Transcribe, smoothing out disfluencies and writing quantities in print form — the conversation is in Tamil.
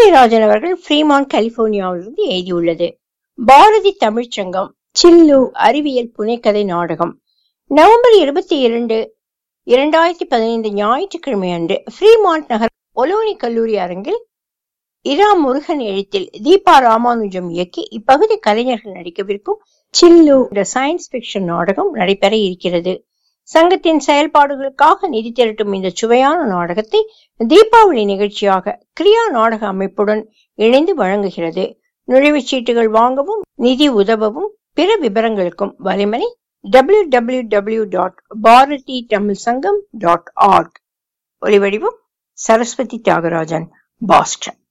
பாரதிராஜன் அவர்கள் ஃப்ரீமான் கலிபோர்னியாவிலிருந்து எழுதியுள்ளது. பாரதி தமிழ்ச்சங்கம் சில்லு அறிவியல் புனைக்கதை நாடகம் நவம்பர் 22, 2015 ஞாயிற்றுக்கிழமை அன்று ஃப்ரீமான்ட் நகர் ஒலோனி கல்லூரி அரங்கில் இரா முருகன் எழுத்தில் தீபா ராமானுஜம் இயக்கி இப்பகுதி கலைஞர்கள் நடிக்கவிருக்கும் சில்லு சயின்ஸ் பிக்ஷன் நாடகம் நடைபெற இருக்கிறது. சங்கத்தின் செயல்பாடுகளுக்காக நிதி திரட்டும் இந்த சுவையான நாடகத்தை தீபாவளி நிகழ்ச்சியாக கிரியா நாடக அமைப்புடன் இணைந்து வழங்குகிறது. நுழைவுச்சீட்டுகள் வாங்கவும் நிதி உதவவும் பிற விவரங்களுக்கும் வலைமணி www.bharatitamilsangam.org. ஒலிவடிவம் சரஸ்வதி தியாகராஜன், பாஸ்டன்.